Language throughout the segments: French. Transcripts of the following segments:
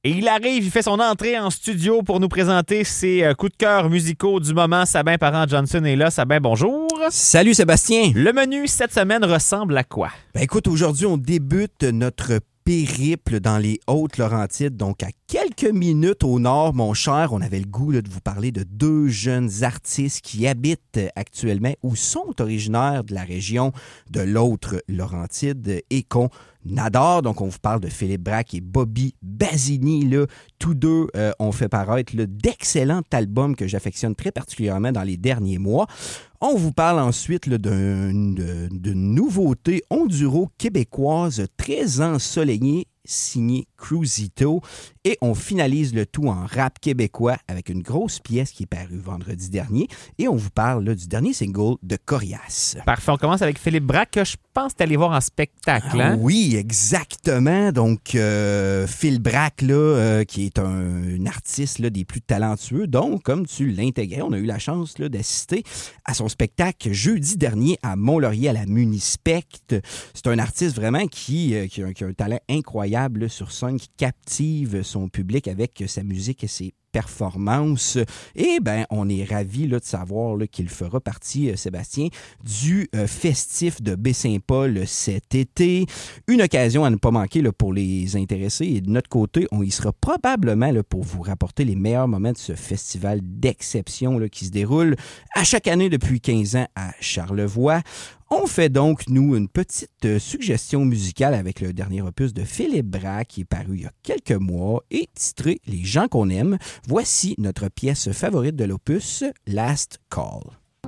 Et il arrive, il fait son entrée en studio pour nous présenter ses coups de cœur musicaux du moment. Sabin Parent-Johnson est là. Sabin, bonjour. Salut Sébastien. Le menu cette semaine ressemble à quoi? Ben écoute, aujourd'hui, on débute notre périple dans les Hautes-Laurentides. Donc, à quelques minutes au nord, mon cher, on avait le goût là, de vous parler de deux jeunes artistes qui habitent actuellement ou sont originaires de la région de l'autre Laurentide et qu'on adore. Donc, on vous parle de Philippe Braque et Bobby Basini. Là. Tous deux ont fait paraître là, d'excellents albums que j'affectionne très particulièrement dans les derniers mois. On vous parle ensuite là, d'une nouveauté enduro-québécoise très ensoleillée, signée Cruisito. Et on finalise le tout en rap québécois avec une grosse pièce qui est parue vendredi dernier. Et on vous parle là, du dernier single de Corias. Parfait, on commence avec Philippe Braque, que je pense que tu allé voir en spectacle. Hein? Oui, exactement. Donc, Phil Braque, là, qui est un artiste là, des plus talentueux. Donc, comme tu l'intégrais, on a eu la chance là, d'assister à son spectacle jeudi dernier à Mont-Laurier, à la Munispect. C'est un artiste vraiment qui a un talent incroyable là, sur scène, qui captive son public avec sa musique et ses performances. Et bien, on est ravis là, de savoir là, qu'il fera partie, Sébastien, du festif de Baie-Saint-Paul cet été. Une occasion à ne pas manquer là, pour les intéressés. Et de notre côté, on y sera probablement là, pour vous rapporter les meilleurs moments de ce festival d'exception là, qui se déroule à chaque année depuis 15 ans à Charlevoix. On fait donc, nous, une petite suggestion musicale avec le dernier opus de Philippe Braque qui est paru il y a quelques mois et titré « Les gens qu'on aime ». Voici notre pièce favorite de l'opus, Last Call.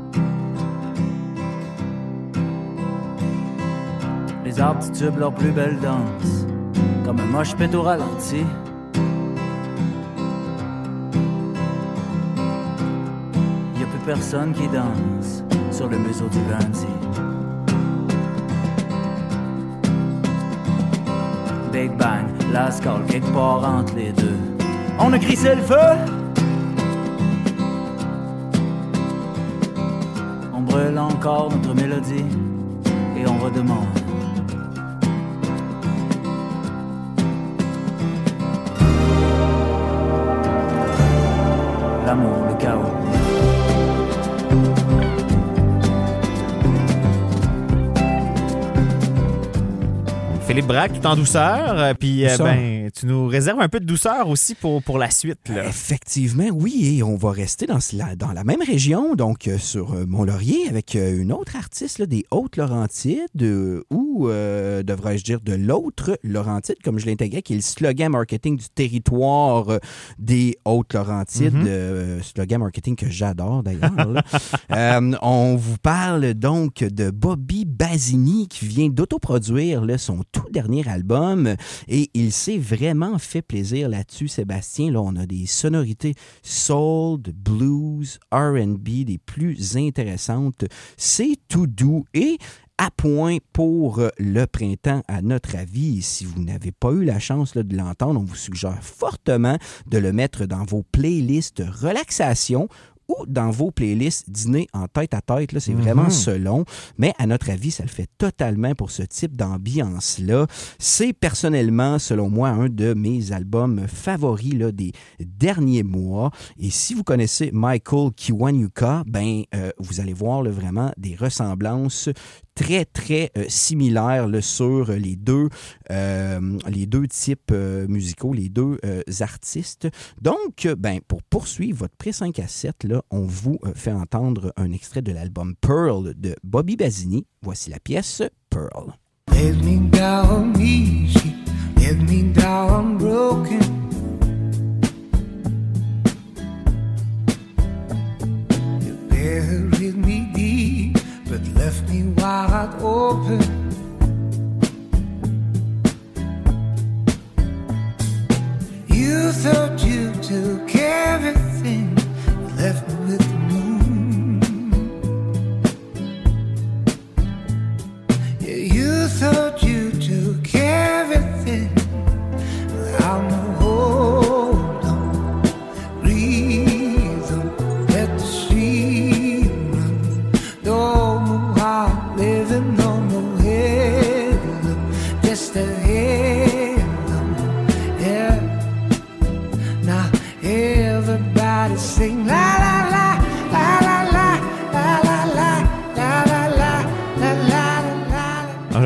Les arbres titubent leur plus belle danse, comme un moche pète au ralenti. Y a plus personne qui danse sur le museau du lundi. Big bang, last call, quelque part entre les deux. On a crissé le feu. On brûle encore notre mélodie et on redemande. L'amour, le chaos. Philippe Braque, tout en douceur. Puis, ben, tu nous réserves un peu de douceur aussi pour la suite. Là. Effectivement, oui. Et on va rester dans la même région, donc sur Mont-Laurier, avec une autre artiste là, des Hautes-Laurentides, ou devrais-je dire de l'autre Laurentide, comme je l'intégrais, qui est le slogan marketing du territoire des Hautes-Laurentides. Slogan marketing que j'adore d'ailleurs. On vous parle donc de Bobby Basini, qui vient d'autoproduire là, son tout dernier album et il s'est vraiment fait plaisir là-dessus, Sébastien. Là, on a des sonorités soul, de blues, R&B, des plus intéressantes. C'est tout doux et à point pour le printemps, à notre avis. Si vous n'avez pas eu la chance là, de l'entendre, on vous suggère fortement de le mettre dans vos playlists relaxation ou dans vos playlists dîner en tête à tête. Là, c'est vraiment selon. Mais à notre avis, ça le fait totalement pour ce type d'ambiance-là. C'est personnellement, selon moi, un de mes albums favoris là, des derniers mois. Et si vous connaissez Michael Kiwanuka, ben, vous allez voir là, vraiment des ressemblances très, très similaires là, sur les deux types musicaux, les deux artistes. Donc, ben, pour poursuivre votre pré-5 à 7, là, on vous fait entendre un extrait de l'album Pearl de Bobby Basini. Voici la pièce Pearl. Let me down easy, let me down broken. You buried me deep, but left me wide open. You thought you took everything, left me with the moon. Yeah, you thought you took everything. I'm a hold on, breathe on, let the stream run. No more heart living, no more head, just a head, yeah.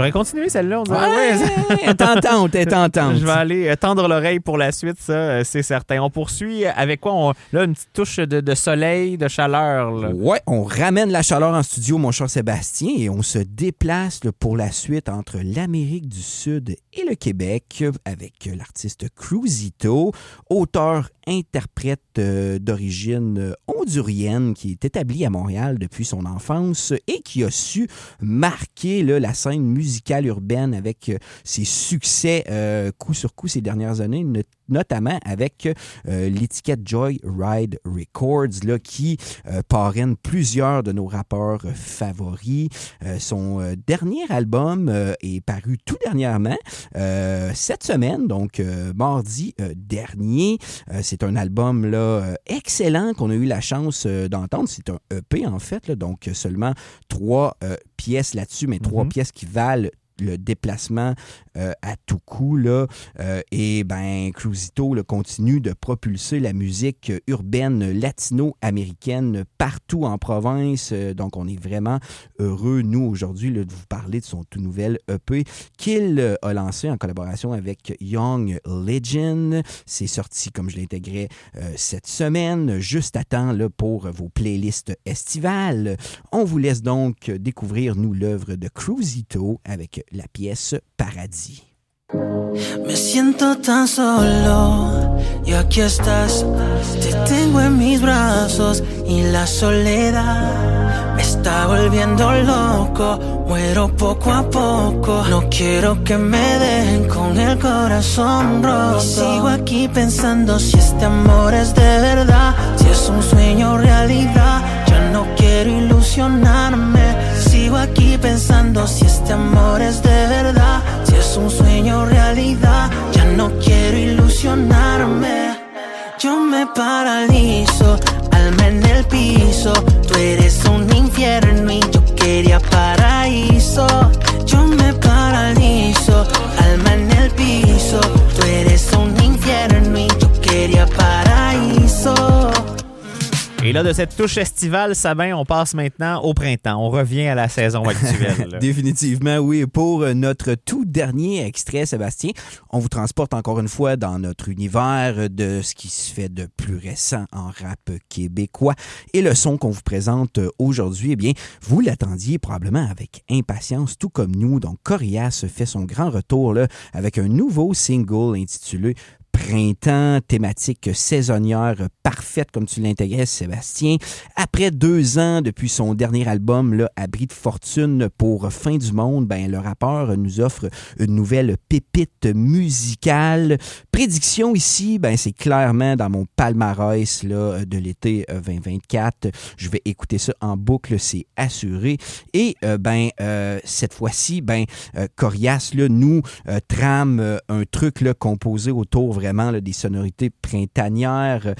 pourrait continuer celle-là. On dirait, Ouais, tentante. Je vais aller tendre l'oreille pour la suite, ça, c'est certain. On poursuit avec quoi? Là, une petite touche de soleil, de chaleur. Là. Ouais, on ramène la chaleur en studio, mon cher Sébastien, et on se déplace là, pour la suite entre l'Amérique du Sud et le Québec avec l'artiste Cruisito, auteur-interprète d'origine hondurienne qui est établi à Montréal depuis son enfance et qui a su marquer là, la scène musicale urbaine avec ses succès coup sur coup ces dernières années, notamment avec l'étiquette Joy Ride Records là, qui parraine plusieurs de nos rappeurs favoris. Son dernier album est paru tout dernièrement, cette semaine, donc mardi dernier. C'est un album là, excellent qu'on a eu la chance d'entendre. C'est un EP en fait, là, donc seulement 3 pièces là-dessus, mais 3 pièces qui valent le déplacement à tout coup. Là. Et ben, Cruisito là, continue de propulser la musique urbaine latino-américaine partout en province. Donc, on est vraiment heureux, nous, aujourd'hui, là, de vous parler de son tout nouvel EP qu'il a lancé en collaboration avec Young Legend. C'est sorti, comme je l'intégrais, cette semaine, juste à temps là, pour vos playlists estivales. On vous laisse donc découvrir, nous, l'œuvre de Cruisito avec la pièce Paradis. Me siento tan solo y aquí estás. Te tengo en mis brazos y la soledad me está volviendo loco. Muero poco a poco. No quiero que me dejen con el corazón roto. Y sigo aquí pensando si este amor es de verdad, si es un sueño o realidad. Ya no quiero ilusionarme. Sigo aquí pensando si este amor es de verdad, si es un sueño o realidad. Ya no quiero ilusionarme. Yo me paralizo, alma en el piso. Tú eres un infierno y yo quería paraíso. Yo me paralizo, alma en el piso. Tú eres un infierno y yo quería paraíso. Et là, de cette touche estivale, Sabin, on passe maintenant au printemps. On revient à la saison actuelle. Définitivement, oui. Pour notre tout dernier extrait, Sébastien, on vous transporte encore une fois dans notre univers de ce qui se fait de plus récent en rap québécois. Et le son qu'on vous présente aujourd'hui, eh bien, vous l'attendiez probablement avec impatience, tout comme nous. Donc, Corias fait son grand retour là, avec un nouveau single intitulé Printemps, thématique saisonnière parfaite comme tu l'intégrais, Sébastien. Après 2 ans depuis son dernier album, là, Abri de fortune pour Fin du monde, ben, le rappeur nous offre une nouvelle pépite musicale. Prédiction ici, ben, c'est clairement dans mon palmarès là, de l'été 2024. Je vais écouter ça en boucle, c'est assuré. Et cette fois-ci, Corias là, nous trame un truc là, composé autour vraiment là, des sonorités printanières.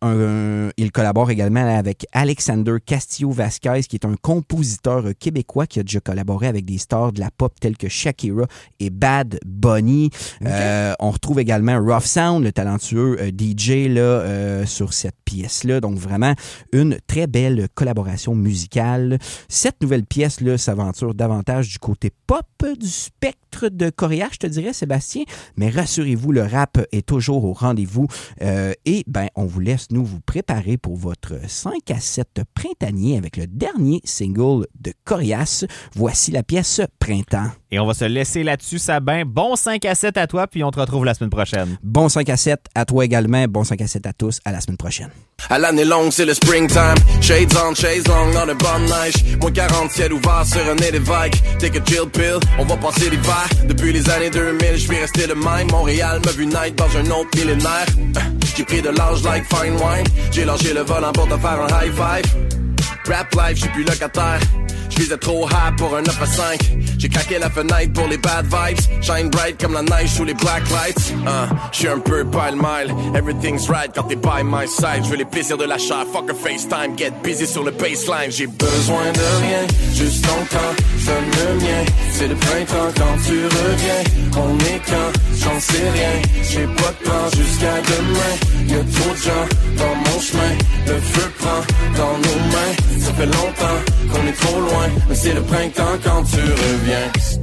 Il collabore également avec Alexander Castillo-Vasquez, qui est un compositeur québécois qui a déjà collaboré avec des stars de la pop tels que Shakira et Bad Bunny. Okay. On retrouve également Rough Sound, le talentueux DJ là, sur cette pièce-là. Donc vraiment une très belle collaboration musicale. Cette nouvelle pièce-là s'aventure davantage du côté pop du spectre de Corias, je te dirais, Sébastien. Mais rassurez-vous, le rap est toujours au rendez-vous. Et ben, on vous laisse nous vous préparer pour votre 5 à 7 printanier avec le dernier single de Corias. Voici la pièce Printemps. Et on va se laisser là-dessus, Sabin. Bon 5 à 7 à toi, puis on te retrouve la semaine prochaine. Bon 5 à 7 à toi également. Bon 5 à 7 à tous. À la semaine prochaine. À l'année longue, c'est le springtime. Shades on, chaise longue dans le bonne neige. Moins 40, ciel ouvert sur un nez d'évêque. Take a chill pill, on va passer l'hiver. Depuis les années 2000, je suis resté le même. Montréal m'a vu naître dans un autre millénaire. J'ai pris de l'âge like fine wine. J'ai lâché le volant pour te faire un high five. Rap life, j'suis plus locataire. J'visais trop high pour un 9 à 5. J'ai craqué la fenêtre pour les bad vibes. Shine bright comme la neige sous les black lights. J'suis un peu pile-mile. Everything's right quand t'es by my side. J'veux les plaisirs de la chair, fuck a FaceTime. Get busy sur le baseline. J'ai besoin de rien, juste ton temps, j'donne le mien. C'est le printemps quand tu reviens. On est quand, j'en sais rien. J'ai pas de plan jusqu'à demain. Y'a trop de gens dans mon chemin. Le feu prend dans nos mains. Ça fait longtemps qu'on est trop loin, mais c'est le printemps quand tu reviens.